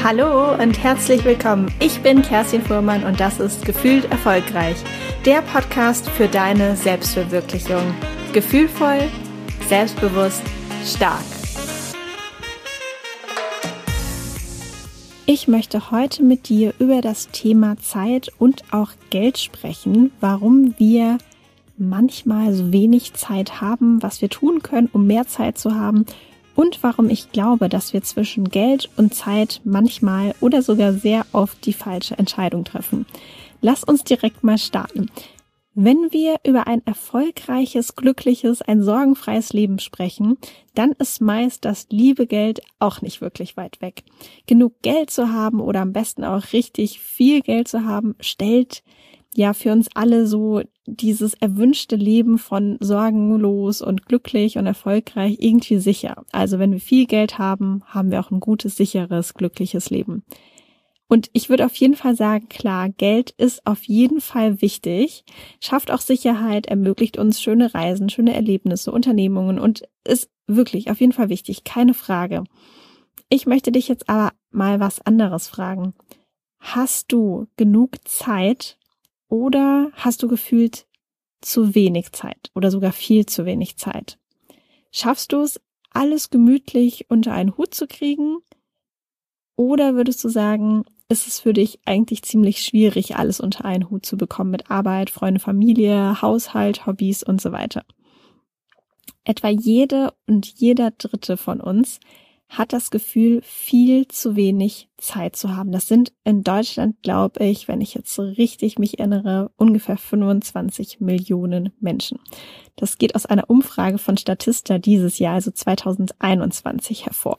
Hallo und herzlich willkommen. Ich bin Kerstin Fuhrmann und das ist Gefühlt Erfolgreich, der Podcast für deine Selbstverwirklichung. Gefühlvoll, selbstbewusst, stark. Ich möchte heute mit dir über das Thema Zeit und auch Geld sprechen, warum wir manchmal so wenig Zeit haben, was wir tun können, um mehr Zeit zu haben und warum ich glaube, dass wir zwischen Geld und Zeit manchmal oder sogar sehr oft die falsche Entscheidung treffen. Lass uns direkt mal starten. Wenn wir über ein erfolgreiches, glückliches, ein sorgenfreies Leben sprechen, dann ist meist das liebe Geld auch nicht wirklich weit weg. Genug Geld zu haben oder am besten auch richtig viel Geld zu haben, stellt ja für uns alle so dieses erwünschte Leben von sorgenlos und glücklich und erfolgreich irgendwie sicher. Also wenn wir viel Geld haben, haben wir auch ein gutes, sicheres, glückliches Leben. Und ich würde auf jeden Fall sagen, klar, Geld ist auf jeden Fall wichtig, schafft auch Sicherheit, ermöglicht uns schöne Reisen, schöne Erlebnisse, Unternehmungen und ist wirklich auf jeden Fall wichtig, keine Frage. Ich möchte dich jetzt aber mal was anderes fragen. Hast du genug Zeit oder hast du gefühlt zu wenig Zeit oder sogar viel zu wenig Zeit? Schaffst du es, alles gemütlich unter einen Hut zu kriegen? Oder würdest du sagen, ist es für dich eigentlich ziemlich schwierig, alles unter einen Hut zu bekommen mit Arbeit, Freunde, Familie, Haushalt, Hobbys und so weiter? Etwa jede und jeder Dritte von uns hat das Gefühl, viel zu wenig Zeit zu haben. Das sind in Deutschland, glaube ich, wenn ich jetzt so richtig mich erinnere, ungefähr 25 Millionen Menschen. Das geht aus einer Umfrage von Statista dieses Jahr, also 2021, hervor.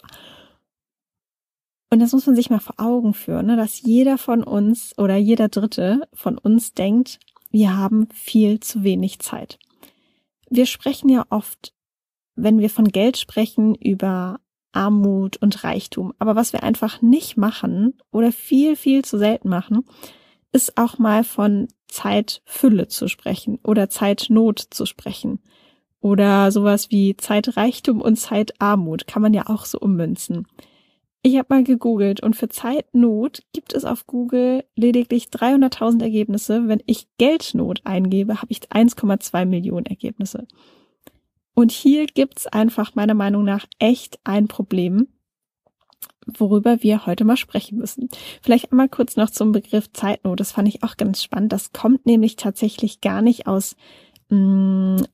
Und das muss man sich mal vor Augen führen, ne, dass jeder von uns oder jeder Dritte von uns denkt, wir haben viel zu wenig Zeit. Wir sprechen ja oft, wenn wir von Geld sprechen, über Armut und Reichtum. Aber was wir einfach nicht machen oder viel, viel zu selten machen, ist auch mal von Zeitfülle zu sprechen oder Zeitnot zu sprechen. Oder sowas wie Zeitreichtum und Zeitarmut kann man ja auch so ummünzen. Ich habe mal gegoogelt und für Zeitnot gibt es auf Google lediglich 300.000 Ergebnisse. Wenn ich Geldnot eingebe, habe ich 1,2 Millionen Ergebnisse. Und hier gibt's einfach meiner Meinung nach echt ein Problem, worüber wir heute mal sprechen müssen. Vielleicht einmal kurz noch zum Begriff Zeitnot. Das fand ich auch ganz spannend. Das kommt nämlich tatsächlich gar nicht aus dem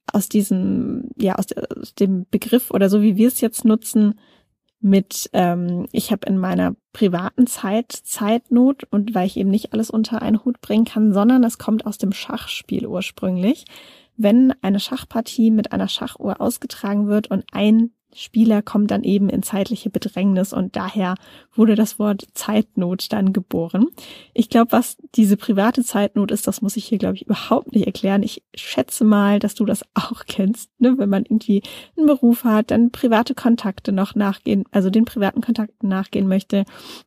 Begriff oder so, wie wir es jetzt nutzen, mit ich habe in meiner privaten Zeit Zeitnot und weil ich eben nicht alles unter einen Hut bringen kann, sondern es kommt aus dem Schachspiel ursprünglich. Wenn eine Schachpartie mit einer Schachuhr ausgetragen wird und ein Spieler kommt dann eben in zeitliche Bedrängnis und daher wurde das Wort Zeitnot dann geboren. Ich glaube, was diese private Zeitnot ist, das muss ich hier, glaube ich, überhaupt nicht erklären. Ich schätze mal, dass du das auch kennst, ne? Wenn man irgendwie einen Beruf hat, dann private Kontakte noch nachgehen, also den privaten Kontakten nachgehen möchte,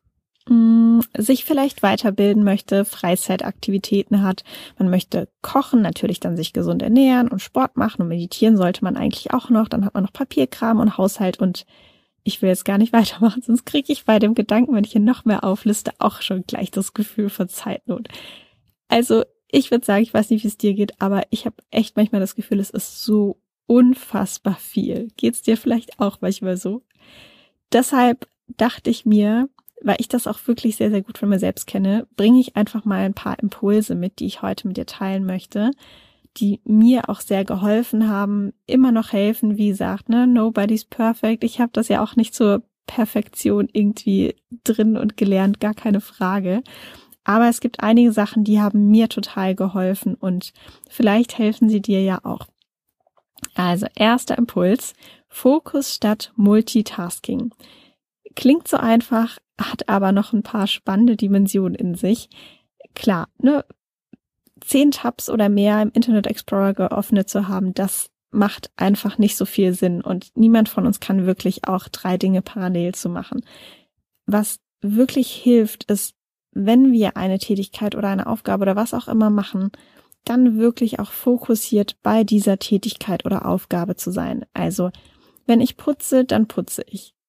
sich vielleicht weiterbilden möchte, Freizeitaktivitäten hat, man möchte kochen, natürlich dann sich gesund ernähren und Sport machen und meditieren sollte man eigentlich auch noch, dann hat man noch Papierkram und Haushalt und ich will jetzt gar nicht weitermachen, sonst kriege ich bei dem Gedanken, wenn ich hier noch mehr aufliste, auch schon gleich das Gefühl von Zeitnot. Also ich würde sagen, ich weiß nicht, wie es dir geht, aber ich habe echt manchmal das Gefühl, es ist so unfassbar viel. Geht's dir vielleicht auch manchmal so? Deshalb dachte ich mir, weil ich das auch wirklich sehr, sehr gut von mir selbst kenne, bringe ich einfach mal ein paar Impulse mit, die ich heute mit dir teilen möchte, die mir auch sehr geholfen haben, immer noch helfen, wie gesagt, ne, nobody's perfect. Ich habe das ja auch nicht zur Perfektion irgendwie drin und gelernt, gar keine Frage. Aber es gibt einige Sachen, die haben mir total geholfen und vielleicht helfen sie dir ja auch. Also, erster Impuls, Fokus statt Multitasking. Klingt so einfach, hat aber noch ein paar spannende Dimensionen in sich. Klar, ne, 10 Tabs oder mehr im Internet Explorer geöffnet zu haben, das macht einfach nicht so viel Sinn und niemand von uns kann wirklich auch 3 Dinge parallel zu machen. Was wirklich hilft, ist, wenn wir eine Tätigkeit oder eine Aufgabe oder was auch immer machen, dann wirklich auch fokussiert bei dieser Tätigkeit oder Aufgabe zu sein. Also, wenn ich putze, dann putze ich.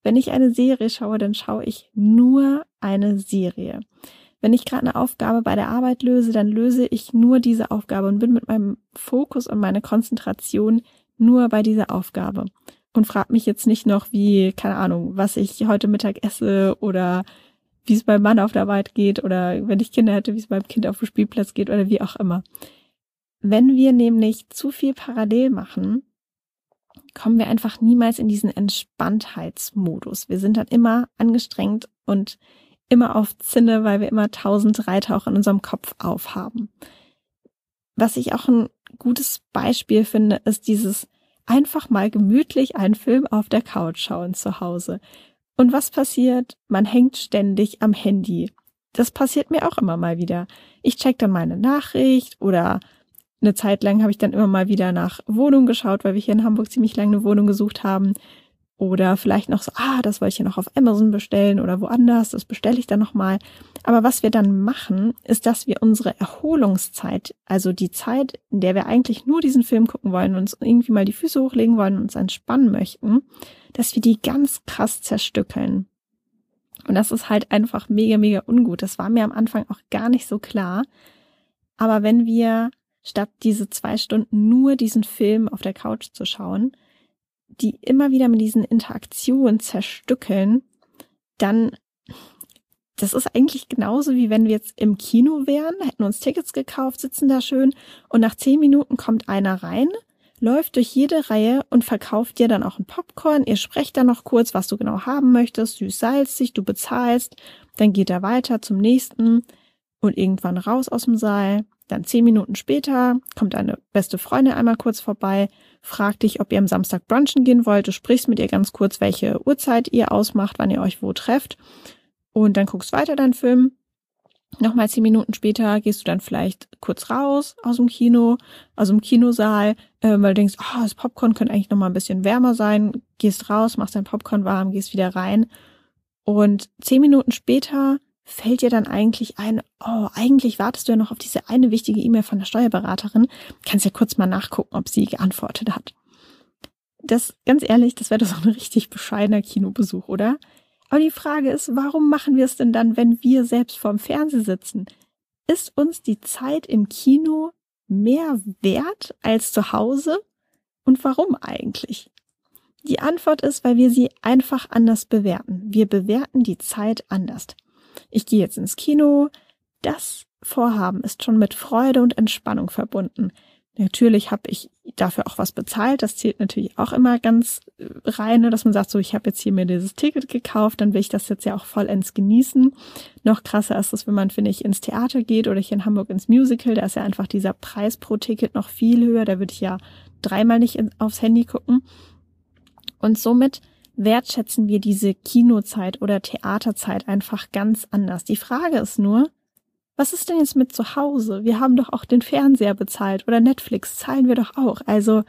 Wenn ich eine Serie schaue, dann schaue ich nur eine Serie. Wenn ich gerade eine Aufgabe bei der Arbeit löse, dann löse ich nur diese Aufgabe und bin mit meinem Fokus und meiner Konzentration nur bei dieser Aufgabe. Und frage mich jetzt nicht noch, wie, keine Ahnung, was ich heute Mittag esse oder wie es beim Mann auf der Arbeit geht oder wenn ich Kinder hätte, wie es beim Kind auf dem Spielplatz geht oder wie auch immer. Wenn wir nämlich zu viel parallel machen, kommen wir einfach niemals in diesen Entspanntheitsmodus. Wir sind dann immer angestrengt und immer auf Zinne, weil wir immer 1000 Reiter auch in unserem Kopf aufhaben. Was ich auch ein gutes Beispiel finde, ist dieses einfach mal gemütlich einen Film auf der Couch schauen zu Hause. Und was passiert? Man hängt ständig am Handy. Das passiert mir auch immer mal wieder. Ich check dann meine Nachricht oder eine Zeit lang habe ich dann immer mal wieder nach Wohnungen geschaut, weil wir hier in Hamburg ziemlich lange eine Wohnung gesucht haben. Oder vielleicht noch so, das wollte ich ja noch auf Amazon bestellen oder woanders, das bestelle ich dann nochmal. Aber was wir dann machen, ist, dass wir unsere Erholungszeit, also die Zeit, in der wir eigentlich nur diesen Film gucken wollen, uns irgendwie mal die Füße hochlegen wollen und uns entspannen möchten, dass wir die ganz krass zerstückeln. Und das ist halt einfach mega, mega ungut. Das war mir am Anfang auch gar nicht so klar. Aber wenn wir statt diese 2 Stunden nur diesen Film auf der Couch zu schauen, die immer wieder mit diesen Interaktionen zerstückeln, dann, das ist eigentlich genauso, wie wenn wir jetzt im Kino wären, hätten uns Tickets gekauft, sitzen da schön und nach 10 Minuten kommt einer rein, läuft durch jede Reihe und verkauft dir dann auch ein Popcorn, ihr sprecht dann noch kurz, was du genau haben möchtest, süß-salzig, du bezahlst, dann geht er weiter zum nächsten und irgendwann raus aus dem Saal. Dann 10 Minuten später kommt deine beste Freundin einmal kurz vorbei, fragt dich, ob ihr am Samstag brunchen gehen wollt. Du sprichst mit ihr ganz kurz, welche Uhrzeit ihr ausmacht, wann ihr euch wo trefft. Und dann guckst weiter deinen Film. Nochmal 10 Minuten später gehst du dann vielleicht kurz raus aus dem Kino, aus dem Kinosaal, weil du denkst, das Popcorn könnte eigentlich nochmal ein bisschen wärmer sein. Gehst raus, machst dein Popcorn warm, gehst wieder rein. Und 10 Minuten später fällt dir dann eigentlich ein, eigentlich wartest du ja noch auf diese eine wichtige E-Mail von der Steuerberaterin. Kannst ja kurz mal nachgucken, ob sie geantwortet hat. Das, ganz ehrlich, das wäre doch so ein richtig bescheidener Kinobesuch, oder? Aber die Frage ist, warum machen wir es denn dann, wenn wir selbst vorm Fernseher sitzen? Ist uns die Zeit im Kino mehr wert als zu Hause? Und warum eigentlich? Die Antwort ist, weil wir sie einfach anders bewerten. Wir bewerten die Zeit anders. Ich gehe jetzt ins Kino. Das Vorhaben ist schon mit Freude und Entspannung verbunden. Natürlich habe ich dafür auch was bezahlt. Das zählt natürlich auch immer ganz rein, dass man sagt, so, ich habe jetzt hier mir dieses Ticket gekauft, dann will ich das jetzt ja auch vollends genießen. Noch krasser ist es, wenn man, finde ich, ins Theater geht oder hier in Hamburg ins Musical. Da ist ja einfach dieser Preis pro Ticket noch viel höher. Da würde ich ja 3-mal nicht aufs Handy gucken. Und somit wertschätzen wir diese Kinozeit oder Theaterzeit einfach ganz anders. Die Frage ist nur, was ist denn jetzt mit zu Hause? Wir haben doch auch den Fernseher bezahlt oder Netflix zahlen wir doch auch. Also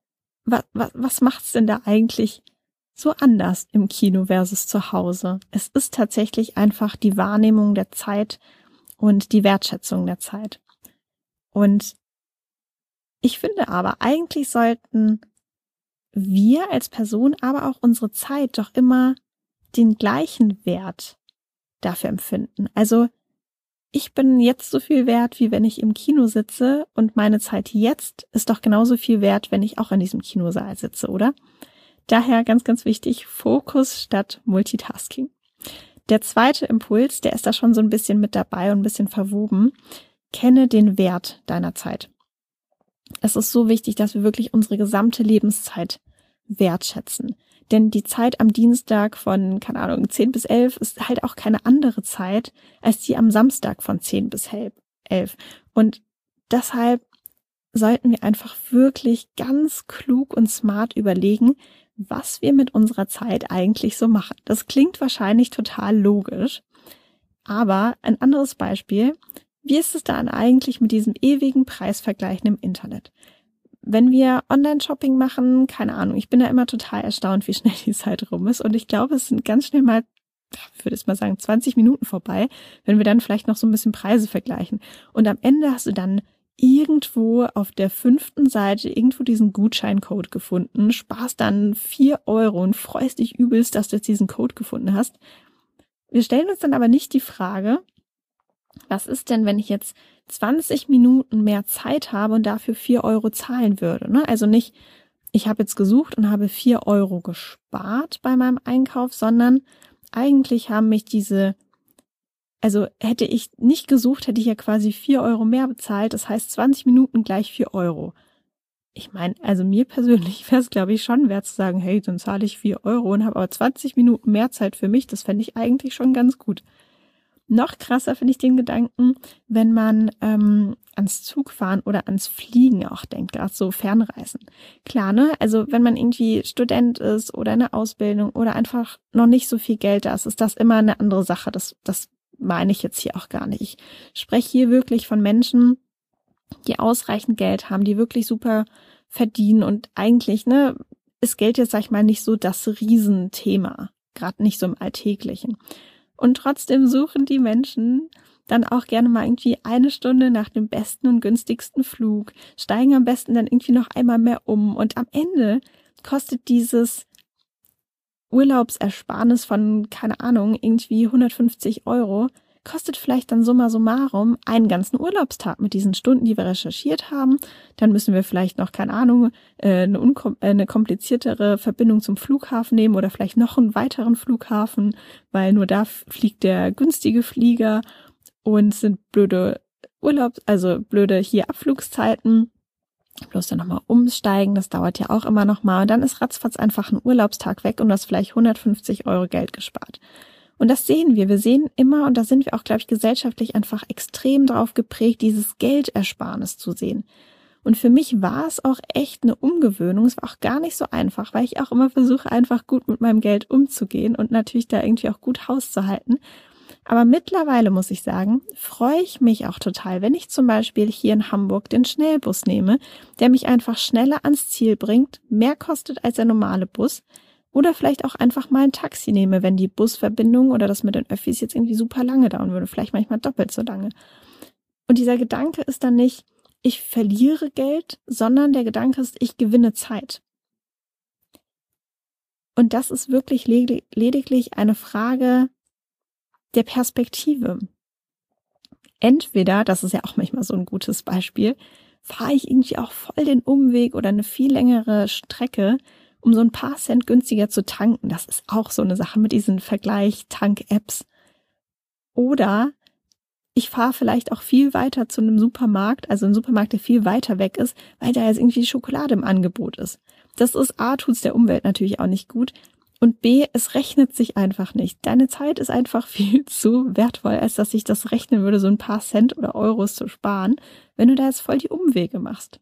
was macht's denn da eigentlich so anders im Kino versus zu Hause? Es ist tatsächlich einfach die Wahrnehmung der Zeit und die Wertschätzung der Zeit. Und ich finde aber, eigentlich sollten wir als Person, aber auch unsere Zeit doch immer den gleichen Wert dafür empfinden. Also ich bin jetzt so viel wert, wie wenn ich im Kino sitze und meine Zeit jetzt ist doch genauso viel wert, wenn ich auch in diesem Kinosaal sitze, oder? Daher ganz, ganz wichtig, Fokus statt Multitasking. Der zweite Impuls, der ist da schon so ein bisschen mit dabei und ein bisschen verwoben. Kenne den Wert deiner Zeit. Es ist so wichtig, dass wir wirklich unsere gesamte Lebenszeit wertschätzen. Denn die Zeit am Dienstag von, 10 bis 11 ist halt auch keine andere Zeit als die am Samstag von 10 bis 11. Und deshalb sollten wir einfach wirklich ganz klug und smart überlegen, was wir mit unserer Zeit eigentlich so machen. Das klingt wahrscheinlich total logisch, aber ein anderes Beispiel: Wie ist es dann eigentlich mit diesem ewigen Preisvergleichen im Internet? Wenn wir Online-Shopping machen, ich bin da immer total erstaunt, wie schnell die Zeit rum ist. Und ich glaube, es sind ganz schnell mal, ich würde jetzt mal sagen, 20 Minuten vorbei, wenn wir dann vielleicht noch so ein bisschen Preise vergleichen. Und am Ende hast du dann irgendwo auf der 5. Seite irgendwo diesen Gutscheincode gefunden, sparst dann 4 Euro und freust dich übelst, dass du jetzt diesen Code gefunden hast. Wir stellen uns dann aber nicht die Frage, was ist denn, wenn ich jetzt 20 Minuten mehr Zeit habe und dafür 4 Euro zahlen würde? Ne? Also nicht, ich habe jetzt gesucht und habe 4 Euro gespart bei meinem Einkauf, sondern eigentlich haben mich also hätte ich nicht gesucht, hätte ich ja quasi 4 Euro mehr bezahlt. Das heißt 20 Minuten gleich 4 Euro. Ich meine, also mir persönlich wäre es, glaube ich, schon wert zu sagen, hey, dann zahle ich 4 Euro und habe aber 20 Minuten mehr Zeit für mich. Das fände ich eigentlich schon ganz gut. Noch krasser finde ich den Gedanken, wenn man ans Zugfahren oder ans Fliegen auch denkt, gerade so Fernreisen. Klar, ne? Also wenn man irgendwie Student ist oder in der Ausbildung oder einfach noch nicht so viel Geld da ist das immer eine andere Sache. Das meine ich jetzt hier auch gar nicht. Ich spreche hier wirklich von Menschen, die ausreichend Geld haben, die wirklich super verdienen und eigentlich, ne, ist Geld jetzt, sag ich mal, nicht so das Riesenthema, gerade nicht so im Alltäglichen. Und trotzdem suchen die Menschen dann auch gerne mal irgendwie 1 Stunde nach dem besten und günstigsten Flug, steigen am besten dann irgendwie noch einmal mehr um und am Ende kostet dieses Urlaubsersparnis von, keine Ahnung, irgendwie 150 Euro, kostet vielleicht dann summa summarum einen ganzen Urlaubstag mit diesen Stunden, die wir recherchiert haben. Dann müssen wir vielleicht noch, keine Ahnung, eine kompliziertere Verbindung zum Flughafen nehmen oder vielleicht noch einen weiteren Flughafen, weil nur da fliegt der günstige Flieger und sind blöde blöde hier Abflugszeiten. Bloß dann nochmal umsteigen, das dauert ja auch immer nochmal. Und dann ist ratzfatz einfach ein Urlaubstag weg und du hast vielleicht 150 Euro Geld gespart. Und das sehen wir. Wir sehen immer, und da sind wir auch, glaube ich, gesellschaftlich einfach extrem drauf geprägt, dieses Geldersparnis zu sehen. Und für mich war es auch echt eine Umgewöhnung. Es war auch gar nicht so einfach, weil ich auch immer versuche, einfach gut mit meinem Geld umzugehen und natürlich da irgendwie auch gut Haus zu halten. Aber mittlerweile muss ich sagen, freue ich mich auch total, wenn ich zum Beispiel hier in Hamburg den Schnellbus nehme, der mich einfach schneller ans Ziel bringt, mehr kostet als der normale Bus. Oder vielleicht auch einfach mal ein Taxi nehme, wenn die Busverbindung oder das mit den Öffis jetzt irgendwie super lange dauern würde, vielleicht manchmal doppelt so lange. Und dieser Gedanke ist dann nicht, ich verliere Geld, sondern der Gedanke ist, ich gewinne Zeit. Und das ist wirklich lediglich eine Frage der Perspektive. Entweder, das ist ja auch manchmal so ein gutes Beispiel, fahre ich irgendwie auch voll den Umweg oder eine viel längere Strecke, um so ein paar Cent günstiger zu tanken. Das ist auch so eine Sache mit diesen Vergleich-Tank-Apps. Oder ich fahre vielleicht auch viel weiter zu einem Supermarkt, also ein Supermarkt, der viel weiter weg ist, weil da jetzt irgendwie Schokolade im Angebot ist. Das ist A, tut's der Umwelt natürlich auch nicht gut. Und B, es rechnet sich einfach nicht. Deine Zeit ist einfach viel zu wertvoll, als dass sich das rechnen würde, so ein paar Cent oder Euros zu sparen, wenn du da jetzt voll die Umwege machst.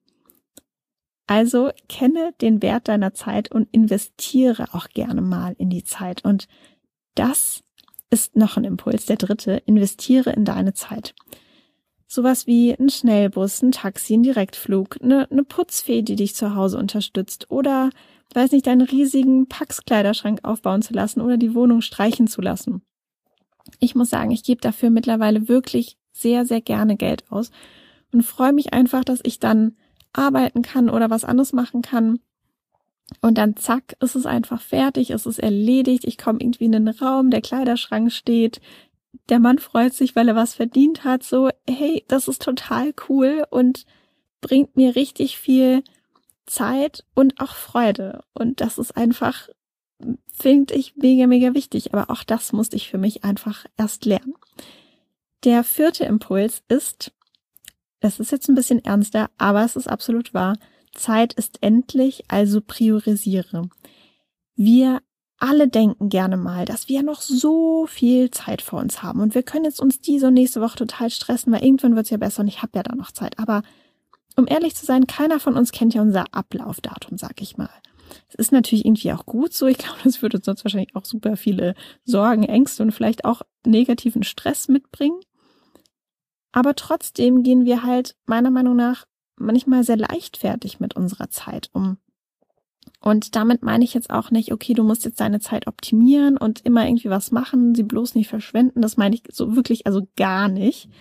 Also kenne den Wert deiner Zeit und investiere auch gerne mal in die Zeit. Und das ist noch ein Impuls, der 3. Investiere in deine Zeit. Sowas wie ein Schnellbus, ein Taxi, ein Direktflug, eine Putzfee, die dich zu Hause unterstützt oder, weiß nicht, deinen riesigen Packskleiderschrank aufbauen zu lassen oder die Wohnung streichen zu lassen. Ich muss sagen, ich gebe dafür mittlerweile wirklich sehr, sehr gerne Geld aus und freue mich einfach, dass ich dann arbeiten kann oder was anderes machen kann. Und dann zack, ist es einfach fertig, ist es erledigt, ich komme irgendwie in den Raum, der Kleiderschrank steht, der Mann freut sich, weil er was verdient hat, so, hey, das ist total cool und bringt mir richtig viel Zeit und auch Freude. Und das ist einfach, finde ich, mega, mega wichtig. Aber auch das musste ich für mich einfach erst lernen. Der 4. Impuls ist, das ist jetzt ein bisschen ernster, aber es ist absolut wahr, Zeit ist endlich, also priorisiere. Wir alle denken gerne mal, dass wir noch so viel Zeit vor uns haben und wir können jetzt uns diese und nächste Woche total stressen, weil irgendwann wird es ja besser und ich habe ja da noch Zeit. Aber um ehrlich zu sein, keiner von uns kennt ja unser Ablaufdatum, sag ich mal. Es ist natürlich irgendwie auch gut so. Ich glaube, das würde uns sonst wahrscheinlich auch super viele Sorgen, Ängste und vielleicht auch negativen Stress mitbringen. Aber trotzdem gehen wir halt meiner Meinung nach manchmal sehr leichtfertig mit unserer Zeit um. Und damit meine ich jetzt auch nicht, okay, du musst jetzt deine Zeit optimieren und immer irgendwie was machen, sie bloß nicht verschwenden. Das meine ich so wirklich, also gar nicht.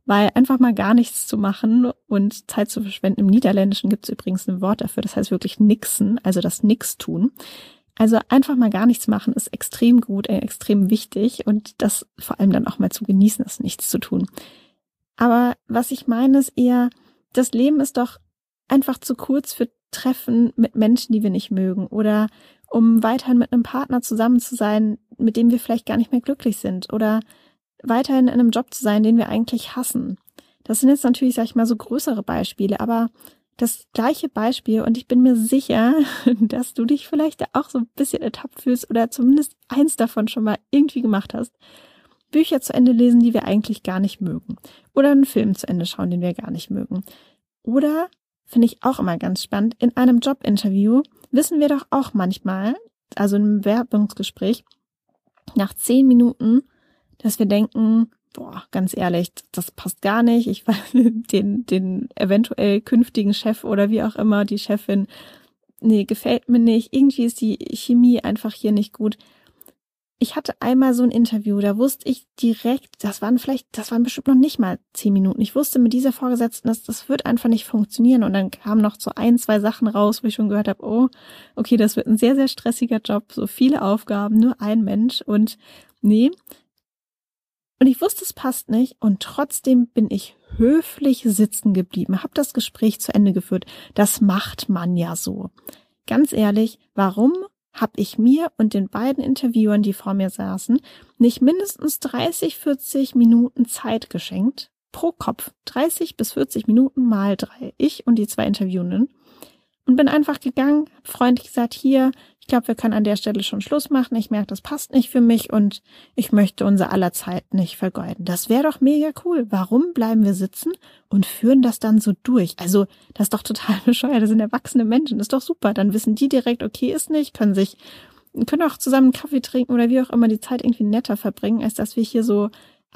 Weil einfach mal gar nichts zu machen und Zeit zu verschwenden, im Niederländischen gibt es übrigens ein Wort dafür, das heißt wirklich nixen, also das Nix-Tun. Also einfach mal gar nichts machen ist extrem gut, extrem wichtig und das vor allem dann auch mal zu genießen, ist nichts zu tun. Aber was ich meine ist eher, das Leben ist doch einfach zu kurz für Treffen mit Menschen, die wir nicht mögen oder um weiterhin mit einem Partner zusammen zu sein, mit dem wir vielleicht gar nicht mehr glücklich sind oder weiterhin in einem Job zu sein, den wir eigentlich hassen. Das sind jetzt natürlich, sag ich mal, so größere Beispiele, aber das gleiche Beispiel und ich bin mir sicher, dass du dich vielleicht auch so ein bisschen ertappt fühlst oder zumindest eins davon schon mal irgendwie gemacht hast. Bücher zu Ende lesen, die wir eigentlich gar nicht mögen. Oder einen Film zu Ende schauen, den wir gar nicht mögen. Oder, finde ich auch immer ganz spannend, in einem Jobinterview wissen wir doch auch manchmal, also in einem Bewerbungsgespräch, nach 10 Minuten, dass wir denken, boah, ganz ehrlich, das passt gar nicht. Ich weiß, den eventuell künftigen Chef oder wie auch immer, die Chefin, nee, gefällt mir nicht. Irgendwie ist die Chemie einfach hier nicht gut. Ich hatte einmal so ein Interview, da wusste ich direkt, das waren bestimmt noch nicht mal 10 Minuten. Ich wusste mit dieser Vorgesetzten, das wird einfach nicht funktionieren. Und dann kamen noch so 1, 2 Sachen raus, wo ich schon gehört habe, oh, okay, das wird ein sehr, sehr stressiger Job, so viele Aufgaben, nur ein Mensch und nee. Und ich wusste, es passt nicht und trotzdem bin ich höflich sitzen geblieben, habe das Gespräch zu Ende geführt. Das macht man ja so. Ganz ehrlich, warum habe ich mir und den beiden Interviewern, die vor mir saßen, nicht mindestens 30, 40 Minuten Zeit geschenkt? Pro Kopf. 30 bis 40 Minuten mal 3. Ich und die 2 Interviewenden. Und bin einfach gegangen, freundlich gesagt, hier, ich glaube, wir können an der Stelle schon Schluss machen. Ich merke, das passt nicht für mich und ich möchte unser aller Zeit nicht vergeuden. Das wäre doch mega cool. Warum bleiben wir sitzen und führen das dann so durch? Also, das ist doch total bescheuert. Das sind erwachsene Menschen. Das ist doch super. Dann wissen die direkt, okay, ist nicht, können auch zusammen einen Kaffee trinken oder wie auch immer die Zeit irgendwie netter verbringen, als dass wir hier so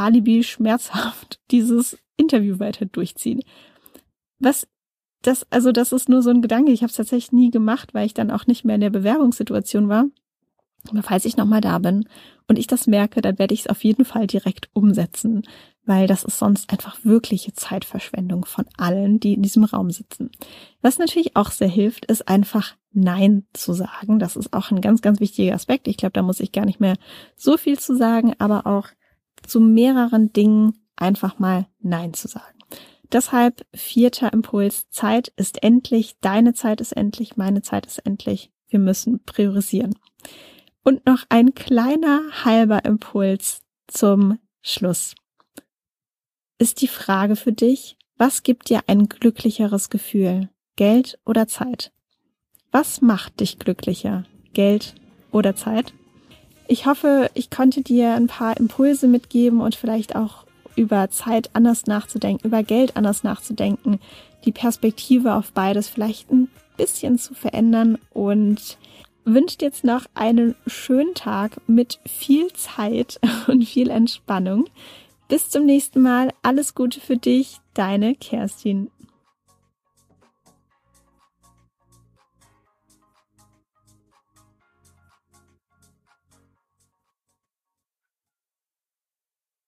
alibi dieses Interview weiter durchziehen. Das ist nur so ein Gedanke. Ich habe es tatsächlich nie gemacht, weil ich dann auch nicht mehr in der Bewerbungssituation war. Aber falls ich nochmal da bin und ich das merke, dann werde ich es auf jeden Fall direkt umsetzen, weil das ist sonst einfach wirkliche Zeitverschwendung von allen, die in diesem Raum sitzen. Was natürlich auch sehr hilft, ist einfach Nein zu sagen. Das ist auch ein ganz, ganz wichtiger Aspekt. Ich glaube, da muss ich gar nicht mehr so viel zu sagen, aber auch zu mehreren Dingen einfach mal Nein zu sagen. Deshalb 4. Impuls, Zeit ist endlich, deine Zeit ist endlich, meine Zeit ist endlich. Wir müssen priorisieren. Und noch ein kleiner halber Impuls zum Schluss. Ist die Frage für dich, was gibt dir ein glücklicheres Gefühl? Geld oder Zeit? Was macht dich glücklicher? Geld oder Zeit? Ich hoffe, ich konnte dir ein paar Impulse mitgeben und vielleicht auch über Zeit anders nachzudenken, über Geld anders nachzudenken, die Perspektive auf beides vielleicht ein bisschen zu verändern und wünsche dir jetzt noch einen schönen Tag mit viel Zeit und viel Entspannung. Bis zum nächsten Mal. Alles Gute für dich, deine Kerstin.